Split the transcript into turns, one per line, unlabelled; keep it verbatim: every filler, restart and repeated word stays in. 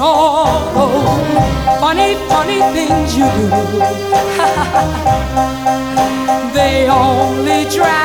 all those funny, funny things you do. They only drag